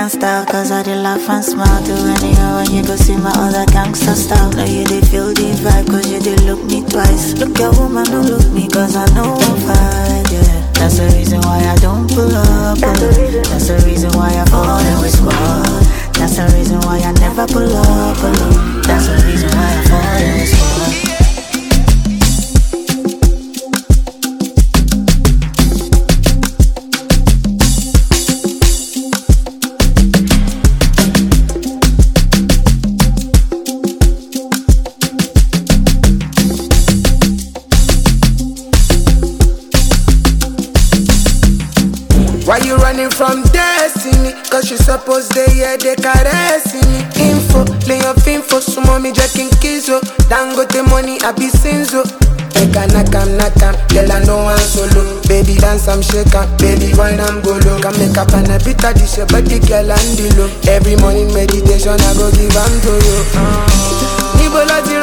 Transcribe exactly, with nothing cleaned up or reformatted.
can't stop, cause I did laugh and smile too. Anyhow, when you go see my other gangster style. Now you did feel the vibe, cause you did look me twice. Look your woman, don't look me, cause I know I'm fine, yeah. That's the reason why I don't pull up, pull up. That's the reason why I fall in with squad. That's the reason why I never pull up, pull up. That's the reason why I fall in with squad. Why you running from destiny? Cause you suppose they hear they caressing me. Info, lay your info, so mommy jacking kizo. Dangote money, I be sinzo. Eka nakam nakam, girl I know I'm solo. Baby dance I'm shaker, baby wine I'm go low. Can make up and a bit of this, but the girl and the low. Every morning meditation I go give am to you. Nibola